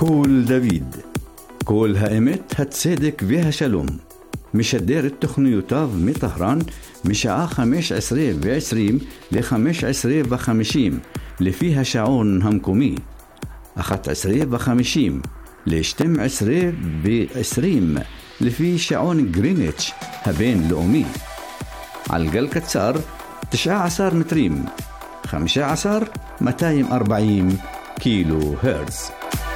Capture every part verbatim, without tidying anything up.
קול דוד, קול האמת, הצדק והשלום. משדר את תוכניותיו מטהרן משעה חמש עשרה ועשרים ל-חמש עשרה וחמישים לפי השעון המקומי, אחת עשרה וחמישים ל-שתים עשרה ועשרים לפי שעון גריניץ' הבינלאומי. על גל קצר תשע עשרה מטרים, חמש עשרה מאתיים וארבעים קילו הרץ.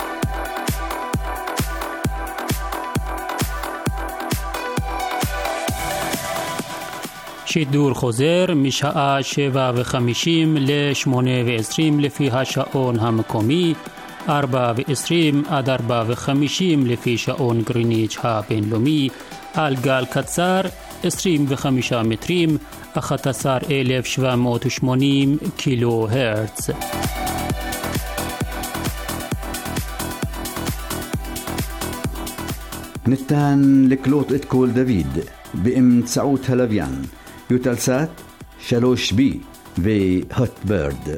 שידור חוזר משעה שבע וחמישים לשמונה ועשרים לפי השעון המקומי, ארבע ועשרים עד ארבע וחמישים לפי שעון גריניץ' הבינלאומי, על גל קצר עשרים וחמישה מטרים, אחת עשרה אלף שבע מאות ושמונים קילו הרץ. ניתן לקלוט את קול דוד באמצעות הלוויין יוטלסאט שלוש בי והוטברד.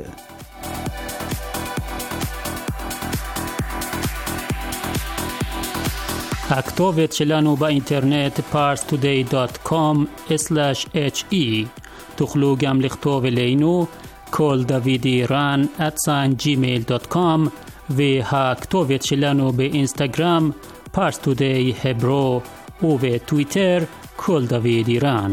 הכתובת שלנו באינטרנט פארס טודיי דוט קום סלאש אייץ' אי. תוכלו גם לכתוב אלינו קול דוד איראן at gmail דוט קום, והכתובת שלנו באינסטגרם פארס טודיי הברו, ובטוויטר קול דוד איראן.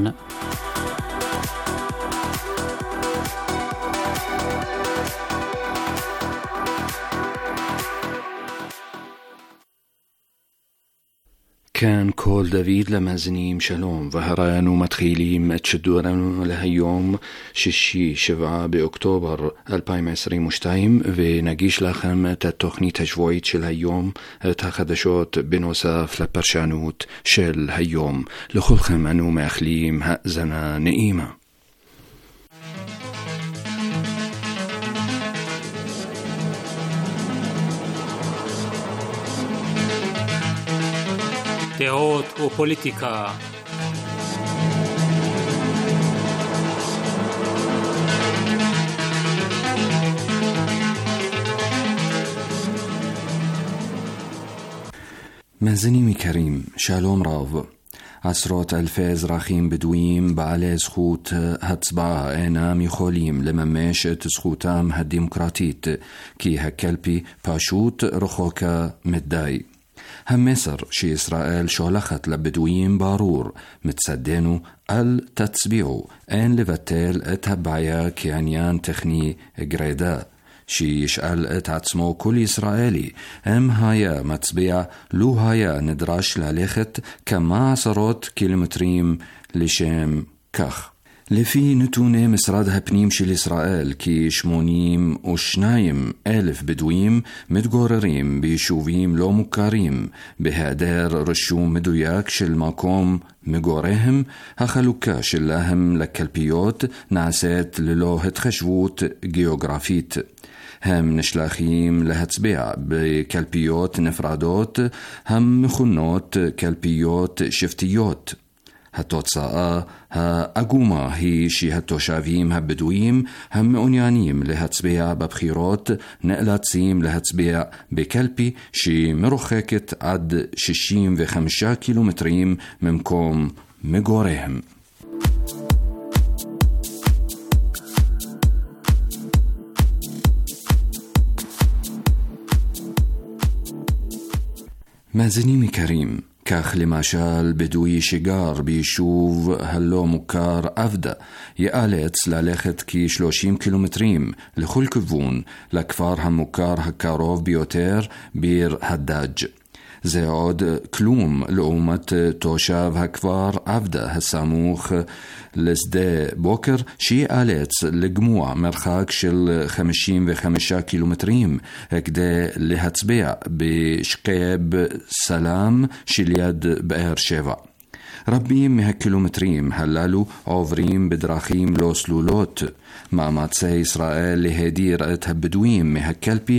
كان كول دافيد למאזינים שלום, והרענו מתחילים את שידורנו להיום שישי שבעה באוקטובר אלפיים עשרים ושתיים, ונגיש לכם את התוכנית השבועית של היום, את החדשות בנוסף לפרשנות של היום. לכולכם אנו מאחלים האזנה נעימה. דעות ופוליטיקה. מאזינים יקרים, שלום רב. עשרות אלפי אזרחים בדואים בעלי זכות הצבעה אינם יכולים לממש את זכותם הדמוקרטית, כי הקלפי פשוט רחוקה מדי. המסר שישראל שולחת לבדואים ברור, מצדנו אל תצביעו, אין לבטל את הבעיה כעניין טכני גרידא. שישאל את עצמו כל ישראלי, אם היה מצביע, לו היה נדרש ללכת כמה עשרות קילומטרים לשם כך. לפי נתוני משרד הפנים של ישראל, כ-שמונים ושניים אלף בדואים מתגוררים ביישובים לא מוכרים. בהיעדר רשום מדויק של מקום מגוריהם, החלוקה שלהם לקלפיות נעשית ללא התחשבות גיאוגרפית. הם נשלחים להצביע בקלפיות נפרדות המכונות קלפיות שבטיות. התוצאה העגומה היא שהתושבים הבדואים המעוניינים להצביע בבחירות נאלצים להצביע בקלפי שמרוחקת עד שישים וחמישה קילומטרים ממקום מגוריהם. מאזינים יקרים, כך למשל בדואי שגר ביישוב הלא מוכר עבדה יאלץ ללכת כ-שלושים קילומטרים לכל כיוון לכפר המוכר הקרוב ביותר, ביר הדאג'. זה עוד כלום לעומת תושב הכפר עבדה הסמוך לשדה בוקר, שיאלץ לגמוע מרחק של חמישים וחמישה קילומטרים כדי להצביע בשקייב סלאם שליד באר שבע. רבים מהקילומטרים הללו עוברים בדרכים לא סלולות. מאמצי ישראל להדיר את הבדואים מהקלפי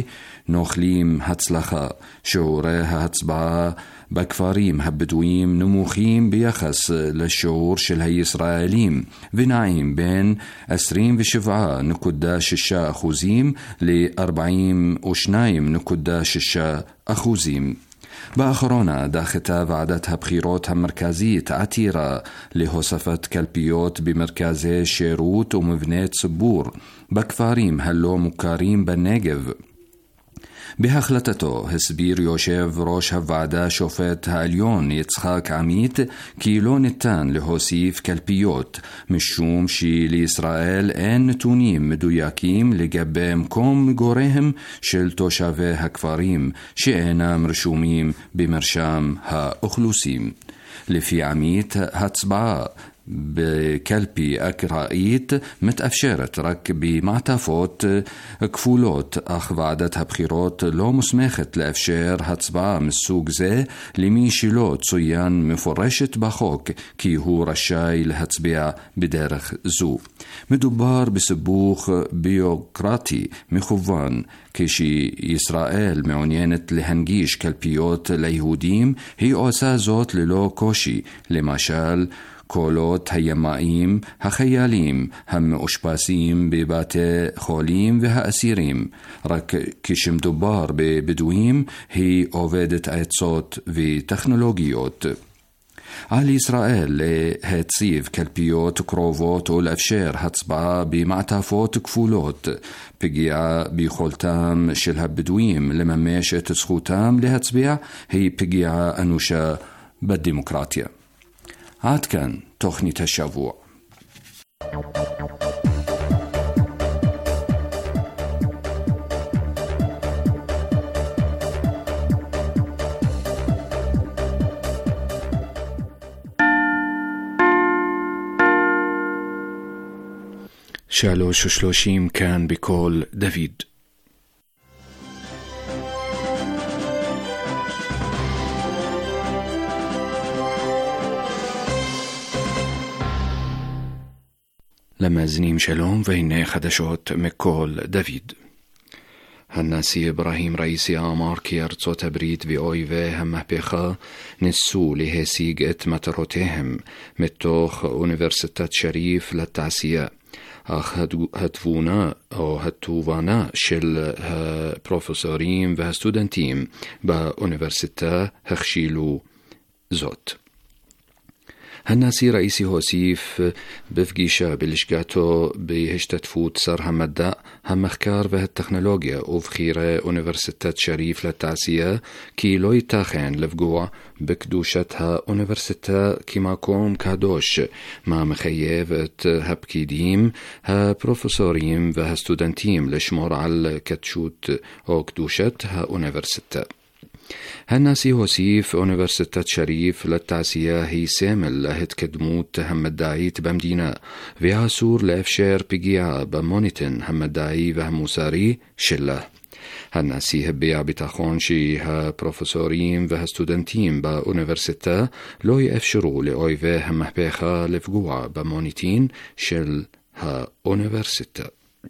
נוכלים הצלחה. שיעורי ההצבעה בכפרים הבדואיים נמוכים ביחס לשיעור של הישראלים, ונעים בין עשרים ושבע נקודה שישה אחוזים ל-ארבעים ושתיים נקודה שישה אחוזים. באחרונה דחתה ועדת הבחירות המרכזית עתירה להוספת קלפיות במרכזי שירות ומבני ציבור בכפרים הלא מוכרים בנגב. בהחלטתו הסביר יושב ראש הוועדה שופט העליון יצחק עמית כי לא ניתן להוסיף קלפיות משום שלישראל אין נתונים מדויקים לגבי מקום מגוריהם של תושבי הכפרים שאינם רשומים במרשם האוכלוסין. לפי עמית, הצבעה בקלפי אקראית מתאפשרת רק במעטפות כפולות, אך ועדת הבחירות לא מוסמכת לאפשר הצבעה מסוג זה למי שלא צוין מפורשת בחוק כי הוא רשאי להצביע בדרך זו. מדובר בסיבוך ביורוקרטי מכוון. כשישראל מעוניינת להנגיש קלפיות ליהודים, היא עושה זאת ללא קושי. למשל, קולות הימאים, החיילים, המאושפזים בבתי חולים והאסירים. רק כשמדובר בבדואים, היא עובדת עצות וטכנולוגיות. על ישראל להציב קלפיות קרובות או לאפשר הצבעה במעטפות כפולות. פגיעה ביכולתם של הבדואים לממש את זכותם להצביע היא פגיעה אנושה בדמוקרטיה. עד כאן תוכנית השבוע. שלוש ושלושים כאן בקול דוד. למאזינים שלום, והנה חדשות מקול דוד. הנשיא אברהים ראיסי אמר כי ארצות הברית ואויבי המהפכה ניסו להשיג את מטרותיהם מתוך אוניברסיטת שריף לתעשייה, אך התבונה או התובנה של הפרופסורים והסטודנטים באוניברסיטה הכשילו זאת. הנשיא ראיסי הוסיף בפגישה בלשכתו בהשתתפות שר המדע, המחקר והטכנולוגיה ובכירי אוניברסיטת שריף לתעשייה כי לא ייתכן לפגוע בקדושת האוניברסיטה כמקום קדוש, מה מחייב את הפקידים, הפרופסורים והסטודנטים לשמור על קדשות או קדושת האוניברסיטה. הנשיא הוסיף אוניברסיטת שריף לתעשייה היא סמל להתקדמות המדעית במדינה, ואסור לאפשר פגיעה במוניטין המדעי והמוסרי שלה. הנשיא הביע ביטחון שהפרופסורים והסטודנטים באוניברסיטה לא יאפשרו לאויבי המהפכה לפגוע במוניטין של האוניברסיטה.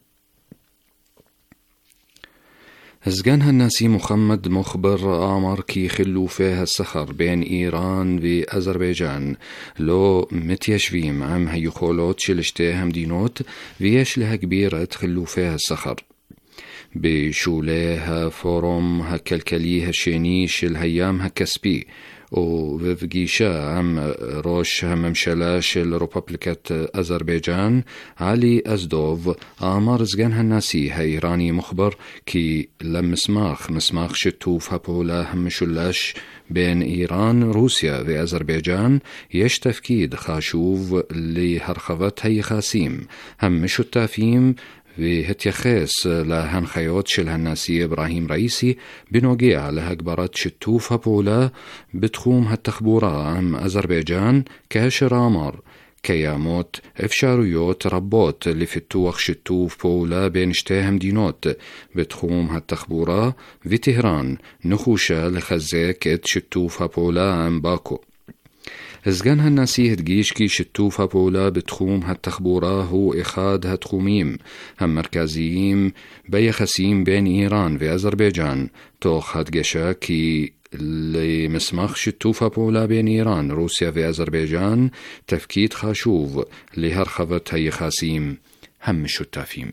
סגן הנשיא מוחמד מוחבר אמר כי חילופי הסחר בין איראן ואזרבייג'אן לא מתיישבים עם היכולות של שתי המדינות ויש להגביר את חילופי הסחר. בשולי הפורום הכלכלי השני של הים הכספי ובפגישה עם ראש הממשלה של רפובליקת אזרבייג'אן עלי אזדוב, אמר סגן הנשיא האיראני מוחבר כי למסמך מסמך שיתוף הפעולה המשולש בין איראן, רוסיה ואזרבייג'אן יש תפקיד חשוב להרחבת היחסים המשותפים, והתייחס להנחיות של הנשיא אברהים ראיסי בנוגע להגברת שיתוף הפעולה בתחום התחבורה עם אזרבייג'אן, כאשר אמר קיימות אפשרויות רבות לפיתוח שיתוף פעולה בין שתי המדינות בתחום התחבורה, וטהרן נחושה לחזק את שיתוף הפעולה עם באקו. סגן הנשיא הדגיש כי שיתוף הפעולה בתחום התחבורה הוא אחד התחומים המרכזיים ביחסים בין איראן ואזרבייג'אן, תוך הדגשה כי למסמך שיתוף הפעולה בין איראן, רוסיה ואזרבייג'אן תפקיד חשוב להרחבת היחסים המשותפים.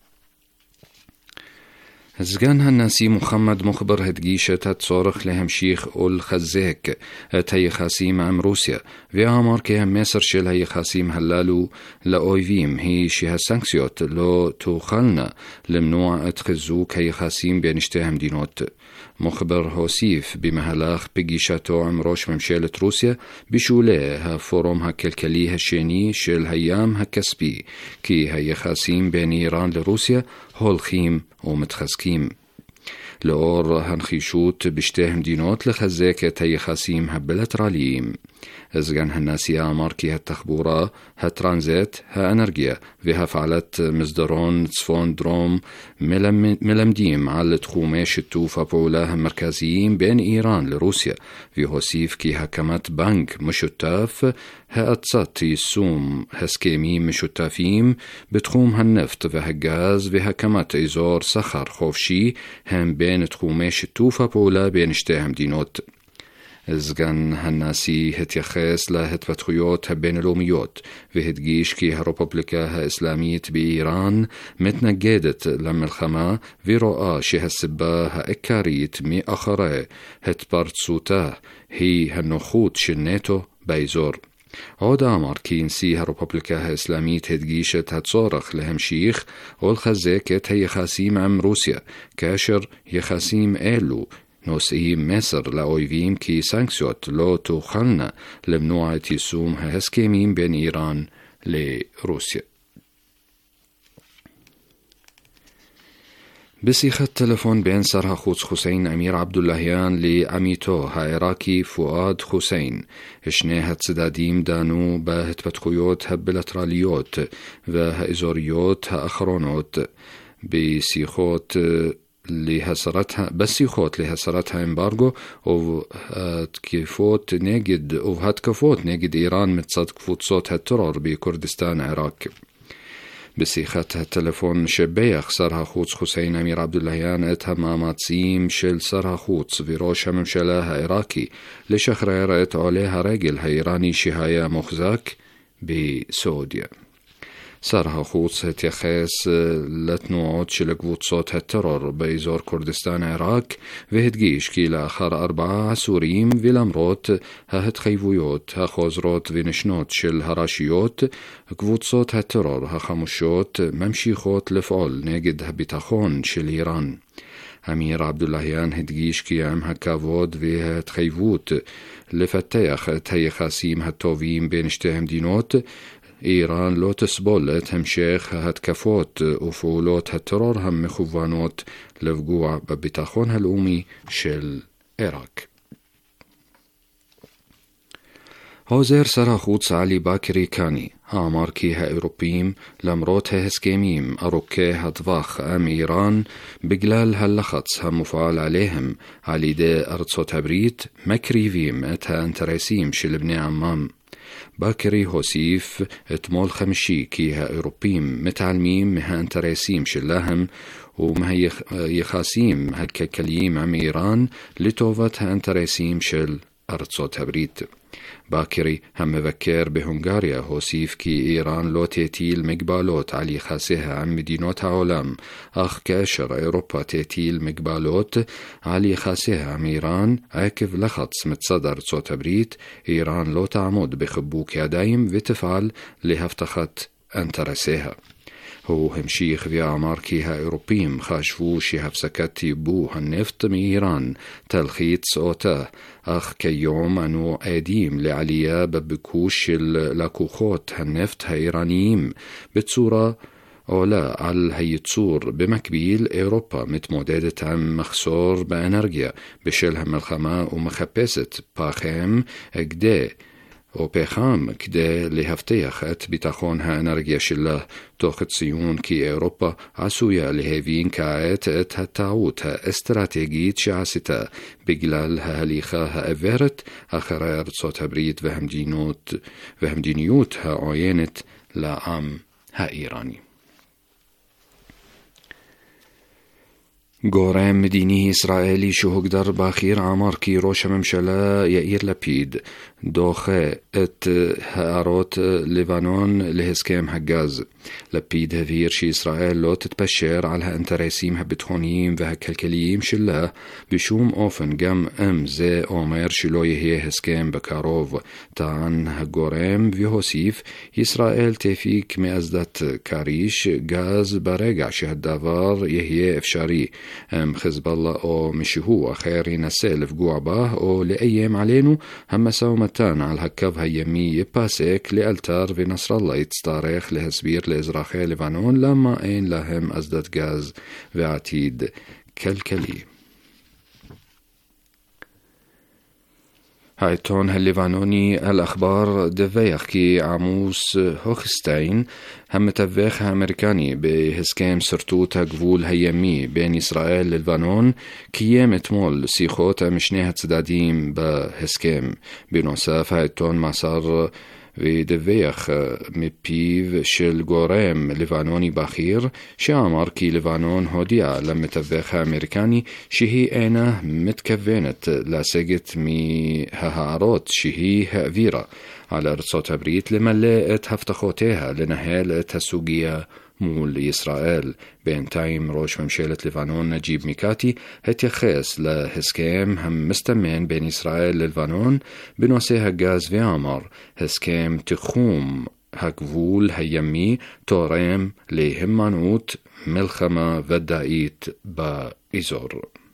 סגן הנשיא מוחמד מוכבר הדגיש את הצורך להמשיך ולחזק את היחסים עם רוסיה, ואמר כי המסר של היחסים הללו לאויבים היא שהסנקציות לא תוכלנה למנוע את חיזוק היחסים בין שתי המדינות. מוכבר הוסיף במהלך פגישתו עם ראש ממשלת רוסיה בשולי הפורום הכלכלי השני של הים הכספי כי היחסים בין איראן לרוסיה הולכים ומתחזקים. לאור הנחישות בשתי המדינות לחזק את היחסים הבילטרליים, סגן הנשיא אמר כי התחבורה, הטרנזיט, האנרגיה והפעלת מסדרון צפון דרום מלמדים על תחומי שיתוף הפעולה המרכזיים בין איראן לרוסיה, והוסיף כי הקמת בנק משותף, האצת יישום הסכמים משותפים בתחום הנפט והגז והקמת אזור סחר חופשי הם בין תחומי שיתוף הפעולה בין שתי המדינות. סגן הנשיא התייחס להתפתחויות הבינלאומיות והדגיש כי הרפובליקה האסלאמית באיראן מתנגדת למלחמה ורואה שהסיבה העיקרית מאחורי התפרצותה היא הנוחות של נאט"ו באזור. עוד אמר כי נשיא הרפובליקה האסלאמית הדגיש את הצורך להמשיך ולחזק את היחסים עם רוסיה, כאשר יחסים אלו נושאים מסר לאויבים כי סנקציות לא תוכלנה למנוע את יישום ההסכמים בין איראן לרוסיה. בשיחת טלפון בין שר החוץ חוסיין אמיר עבדולהיאן לעמיתו העיראקי פואד חוסיין, שני הצדדים דנו בהתפתחויות הבילטרליות והאזוריות האחרונות בשיחות להסרת, בשיחות להסרת האמברגו ובהתקפות נגד, ובהתקפות נגד איראן מצד קבוצות הטרור בכורדיסטן עיראק. בשיחת הטלפון שבח שר החוץ חוסיין אמיר עבדולהיאן את המאמצים של שר החוץ וראש הממשלה העיראקי לשחרר את עולי הרגל האיראני שהיה מוחזק בסעודיה. שר החוץ התייחס לתנועות של קבוצות הטרור באזור כורדיסטן עיראק והדגיש כי לאחר ארבעה עשורים ולמרות ההתחייבויות החוזרות ונשנות של הרשויות, קבוצות הטרור החמושות ממשיכות לפעול נגד הביטחון של איראן. אמיר עבדולהיאן הדגיש כי עם הכבוד וההתחייבות לפתח את היחסים הטובים בין שתי המדינות, איראן לא תסבול את המשך ההתקפות ופעולות הטרור המכוונות לפגוע בביטחון הלאומי של עיראק. עוזר שר החוץ עלי בכרי קאני אמר כי האירופים, למרות ההסכמים ארוכי הטווח עם איראן, בגלל הלחץ המופעל עליהם על ידי ארצות הברית, מקריבים את האינטרסים של בני עמם. בכרי הוסיף אתמול חמישי כי האירופים מתעלמים מהאינטרסים שלהם ומהיחסים הכלכליים עם איראן לטובת האינטרסים של ארצות הברית. בכרי המבקר בהונגריה הוסיף כי איראן לא תטיל מגבלות על יחסיה עם מדינות העולם, אך כאשר אירופה תטיל מגבלות על יחסיה עם איראן עקב לחץ מצד ארצות הברית, איראן לא תעמוד בחיבוק ידיים ותפעל להבטחת אינטרסיה. הוא המשיך ואמר כי האירופים חשבו שהפסקת ייבוא הנפט מאיראן תלחיץ אותה, אך כיום אנו עדים לעלייה בביקוש של לקוחות הנפט האיראניים בצורה עולה על הייצור. במקביל, אירופה מתמודדת עם מחסור באנרגיה בשל המלחמה ומחפשת פחם כדי או פחם כדי להבטיח את ביטחון האנרגיה שלה, תוך ציון כי אירופה עשויה להבין כעת את הטעות האסטרטגית שעשתה בגלל ההליכה העיוורת אחרי ארצות הברית והמדינות, והמדיניות העוינת לעם האיראני. גורם מדיני ישראלי שהוגדר בכיר אמר כי ראש הממשלה יאיר לפיד דוחה את הערות לבנון להסכם הגז. לפיד הבהיר שישראל לא תתפשר על האינטרסים הביטחוניים והכלכליים שלה בשום אופן, גם אם זה אומר שלא יהיה הסכם בקרוב. טען הגורם והוסיף, ישראל תפיק מאסדת כריש גז ברגע שהדבר יהיה אפשרי. אם חיזבאללה או מישהו אחר ינסה לפגוע בה או לאיים עלינו, המשא ומתן על הקו הימי ייפסק לאלתר ונסראללה יצטרך להסביר לאזרחי לבנון למה אין להם אסדת גז ועתיד כלכלי. העיתון הלבנוני אל-אחבר דווח כי עמוס הוכשטיין, המתווך האמריקני בהסכם שרטוט הגבול הימי בין ישראל ללבנון, קיים אתמול שיחות עם שני הצדדים בהסכם. בנוסף, העיתון מסר ודווח מפיו של גורם לבנוני בכיר שאמר כי לבנון הודיעה למתווך האמריקני שהיא אינה מתכוונת לסגת מההערות שהיא העבירה על ארצות הברית למלא את הבטחותיה לנהל את הסוגיה מול ישראל. בינתיים ראש ממשלת לבנון נג'יב מיקאטי התייחס להסכם המסתמן בין ישראל ללבנון בנושא הגז ואמר, הסכם תחום הגבול הימי תורם להימנעות מלחמה ודאית באזור.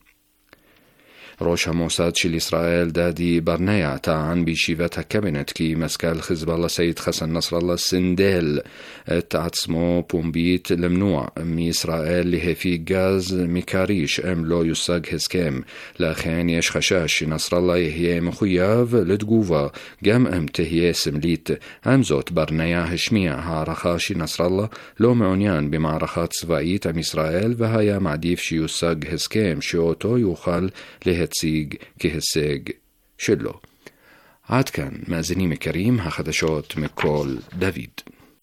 ראש המוסד של ישראל דדי ברנע טען בישיבת הקבינט כי מזכ"ל חיזבאללה סייד חסן נסראללה סנדל את עצמו פומבית למנוע מישראל להפיק גז מכריש אם לא יושג הסכם. לכן יש חשש שנסראללה יהיה מחויב לתגובה גם אם תהיה סמלית. עם זאת, ברנע השמיע הערכה שנסראללה לא מעוניין במערכה צבאית עם ישראל והיה מעדיף שיושג הסכם שאותו יוכל להציג כהישג שלו. עד כאן מאזינים יקרים, החדשות מכל דוד.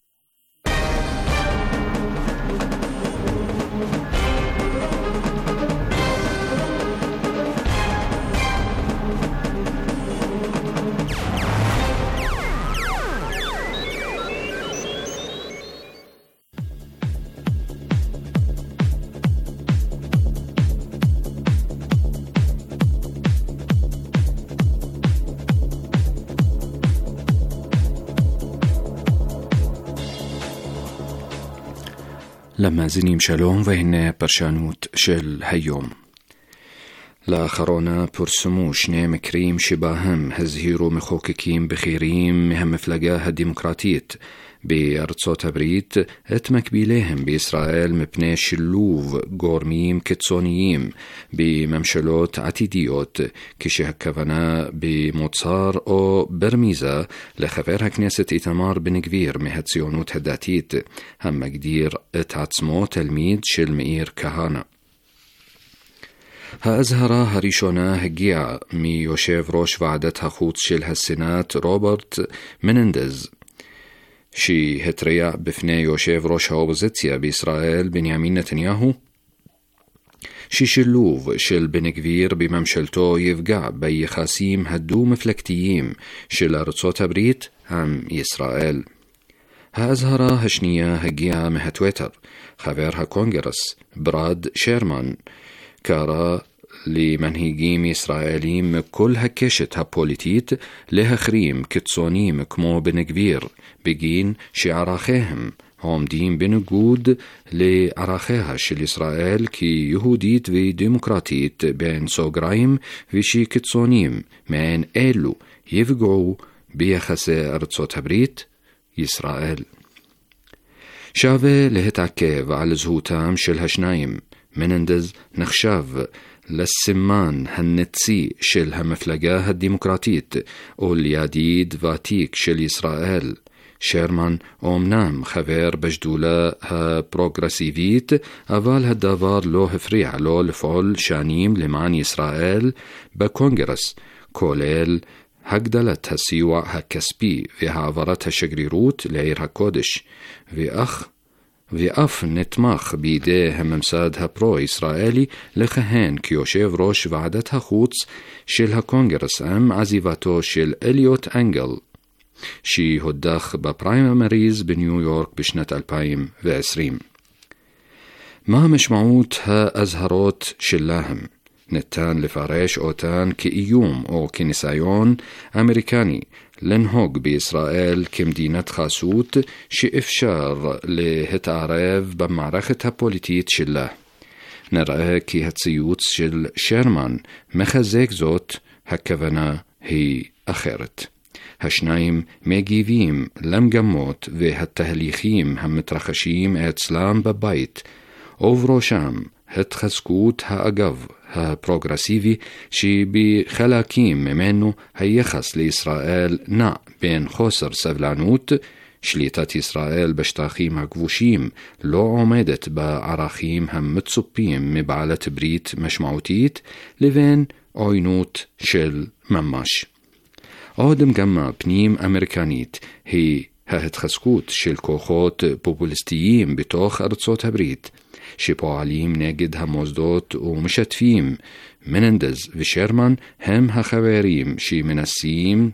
למאזינים שלום, והנה פרשנות של היום. לאחרונה פורסמו שני מקרים שבהם הזהירו מחוקקים בכירים מהמפלגה הדמוקרטית בארצות הברית את מקביליהם בישראל מפני שילוב גורמים קיצוניים בממשלות עתידיות, כשהכוונה במוצר או ברמיזה לחבר הכנסת איתמר בן גביר מהציונות הדתית, המגדיר את עצמו תלמיד של מאיר כהנא. האזהרה הראשונה הגיעה מיושב ראש ועדת החוץ של הסנאט רוברט מננדז, שהתריע בפני יושב ראש האופוזיציה בישראל בנימין נתניהו ששילוב של בן גביר בממשלתו יפגע ביחסים הדו-מפלגתיים של ארצות הברית עם ישראל. האזהרה השנייה הגיעה מהטוויטר. חבר הקונגרס ברד שרמן קרא למנהיגים ישראלים מכל הקשת הפוליטית להחרים קיצונים כמו בן גביר בגין שערכיהם עומדים בניגוד לערכיה של ישראל כיהודית ודמוקרטית בין סוגריים, ושקיצונים מעין אלו יפגעו ביחסי ארצות הברית ישראל. שווה להתעכב על זהותם של השניים. מננדז נחשב לסימן הנצי של המפלגה הדמוקרטית ולידיד ותיק של ישראל. שרמן אומנם חבר בשדולה הפרוגרסיבית, אבל הדבר לא הפריע לו לפעול שנים למען ישראל בקונגרס, כולל הגדלת הסיוע הכספי והעברת השגרירות לעיר הקודש, ואך ואף נתמך בידי הממסד הפרו-ישראלי לכהן כיושב ראש ועדת החוץ של הקונגרס עם עזיבתו של אליוט אנגל, שהודח בפריימריז בניו יורק בשנת אלפיים ועשרים. מה משמעות האזהרות שלהם? ניתן לפרש אותן כאיום או כניסיון אמריקני לנהוג בישראל כמדינת חסות שאפשר להתערב במערכת הפוליטית שלה. נראה כי הציוץ של שרמן מחזק זאת, הכוונה היא אחרת. השניים מגיבים למגמות והתהליכים המתרחשים אצלם בבית, ובראשם התחזקות האגף הפרוגרסיבי שבחלקים ממנו היחס לישראל נע בין חוסר סבלנות, שליטת ישראל בשטחים הכבושים לא עומדת בערכים המצופים מבעלת ברית משמעותית, לבין עוינות של ממש. עוד מגמה פנים אמריקנית היא ההתחזקות של כוחות פופוליסטיים בתוך ארצות הברית, שפועלים נגד המוסדות ומשתפים. מננדז ושרמן הם החברים שמנסים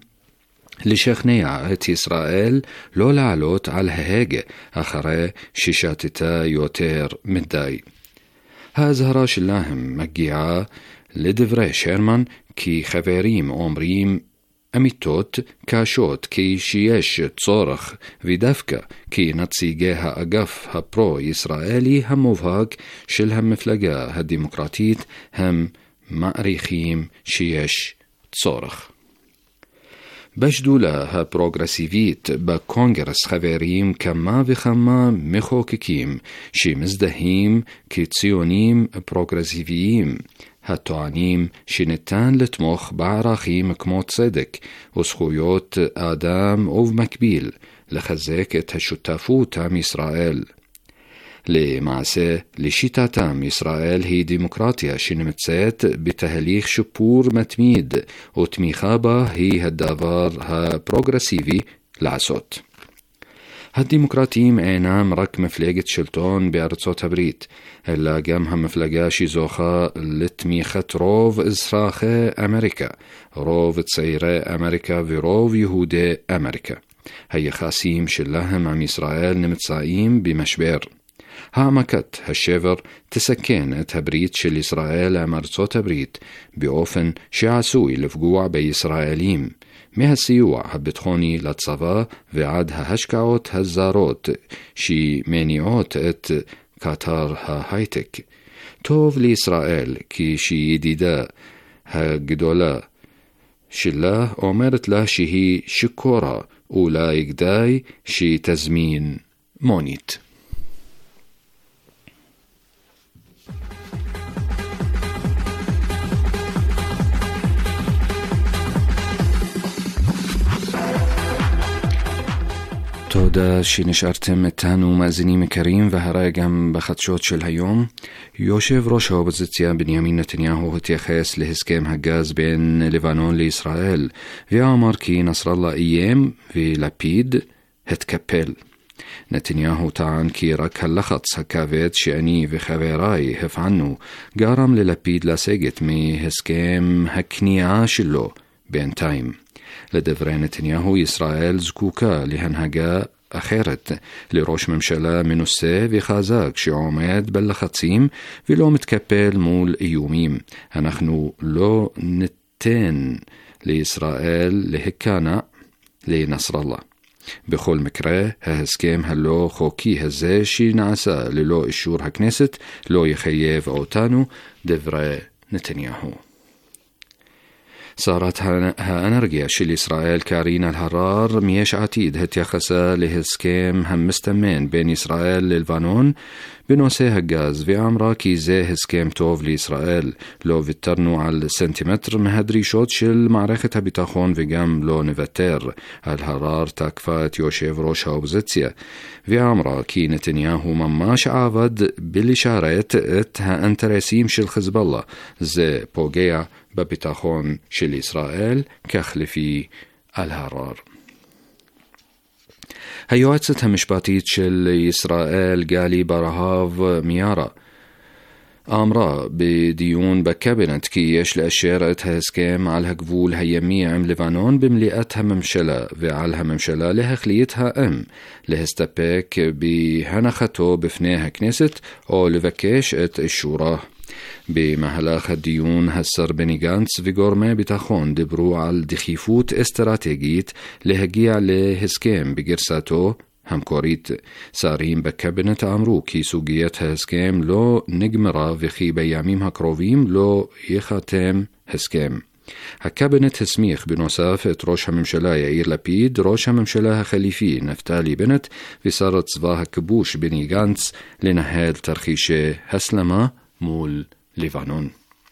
לשכנע את ישראל לא לעלות על ההגה אחרי ששתתה יותר מדי. ההזהרה שלהם מגיעה לדברי שרמן כי חברים אומרים אמיתות קשות כי שיש צורך, ודווקא כי נציגי האגף הפרו-ישראלי המובהק של המפלגה הדמוקרטית הם מעריכים שיש צורך. בשדולה הפרוגרסיבית בקונגרס חברים כמה וכמה מחוקקים שמזדהים כציונים פרוגרסיביים, הטוענים שניתן לתמוך בערכים כמו צדק וזכויות אדם, ובמקביל לחזק את השותפות עם ישראל. למעשה, לשיטתם ישראל היא דמוקרטיה שנמצאת בתהליך שיפור מתמיד, ותמיכה בה היא הדבר הפרוגרסיבי לעשות. הדמוקרטים אינם רק מפלגת שלטון בארצות הברית, אלא גם המפלגה שזוכה לתמיכת רוב אזרחי אמריקה, רוב צעירי אמריקה ורוב יהודי אמריקה. היחסים שלהם עם ישראל נמצאים במשבר. העמקת השבר תסכן את הברית של ישראל עם ארצות הברית באופן שעשוי לפגוע בישראלים, מהסיוע הביטחוני לצבא ועד ההשקעות הזרות שמניעות את קטר ההייטק. טוב לישראל כשידידה הגדולה שלה אומרת לה שהיא שקורה, אולי כדאי שתזמין מונית. תודה שנשארתם איתנו מאזינים יקרים, והרי גם בחדשות של היום. יושב ראש האופוזיציה בנימין נתניהו התייחס להסכם הגז בין לבנון לישראל, ואמר כי נסראללה איים ולפיד התקפל. נתניהו טען כי רק הלחץ הכבד שאני וחבריי הפעלנו גרם ללפיד לסגת מהסכם הכניעה שלו בינתיים. לדברי נתניהו, ישראל זקוקה להנהגה אחרת, לראש ממשלה מנוסה וחזק שעומד בלחצים ולא מתקפל מול איומים. אנחנו לא ניתן לישראל להיכנע לנסראללה. בכל מקרה, ההסכם הלא חוקי הזה שנעשה ללא אישור הכנסת לא יחייב אותנו, דברי נתניהו. صارت هانرجيا של ישראל קארין אלהרר מיש עתיד התייחסה להסכם המסתמן בין ישראל ללבנון בנושא הגז ואמרה כי זה הסכם טוב לישראל. לא ויתרנו על סנטימטר מהדרישות של מערכת הביטחון וגם לא נוותר. אלהרר תקפה את יושב ראש האופוזיציה ואמרה כי נתניהו ממש עבד בלשרת את האינטרסים של חיזבאללה. זה פוגע בביטחון של ישראל, כך לפי אלהרר. היועצת המשפטית של ישראל גלי ברהב מיארה אמרה בדיון בקבינט כי יש לאשר את ההסכם על הגבול הימי עם לבנון במליאת הממשלה, ועל הממשלה להחליט האם להסתפק בהנחתו בפני הכנסת או לבקש את אישורה. במהלך הדיון השר בני גנץ וגורמי ביטחון דיברו על דחיפות אסטרטגית להגיע להסכם בגרסתו המקורית. שרים בקבינט אמרו כי סוגיית ההסכם לא נגמרה וכי בימים הקרובים לא ייחתם הסכם. הקבינט הסמיך בנוסף את ראש הממשלה יאיר לפיד, ראש הממשלה החליפי נפתלי בנט ושר צבא הכיבוש בני גנץ לנהל תרחישי הסלמה מול לבנון.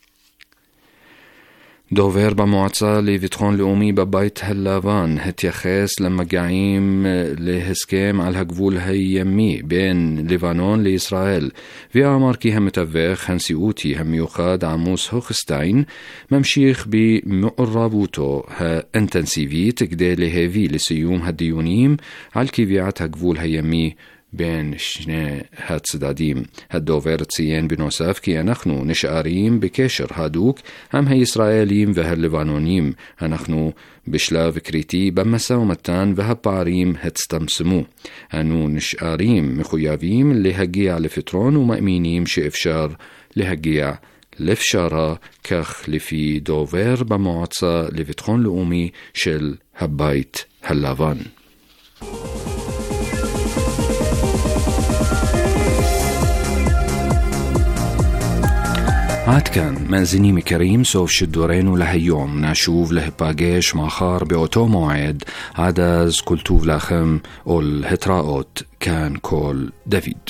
דובר במועצה לביטחון לאומי בבית הלבן התייחס למגעים להסכם על הגבול הימי בין לבנון לישראל ואמר כי המתווך הנשיאותי המיוחד עמוס הוכשטיין ממשיך במעורבותו האינטנסיבית כדי להביא לסיום הדיונים על קביעת הגבול הימי בין שני הצדדים. הדובר ציין בנוסף כי אנחנו נשארים בקשר הדוק עם הישראלים והלבנונים. אנחנו בשלב קריטי במשא ומתן והפערים הצטמצמו. אנו נשארים מחויבים להגיע לפתרון ומאמינים שאפשר להגיע לפשרה, כך לפי דובר במועצה לביטחון לאומי של הבית הלבן. עד כאן, מאזינים יקרים, סוף שידורנו להיום. נשוב להיפגש מחר באותו מועד. עד אז כל טוב לכם ולהתראות. כאן כל דוד.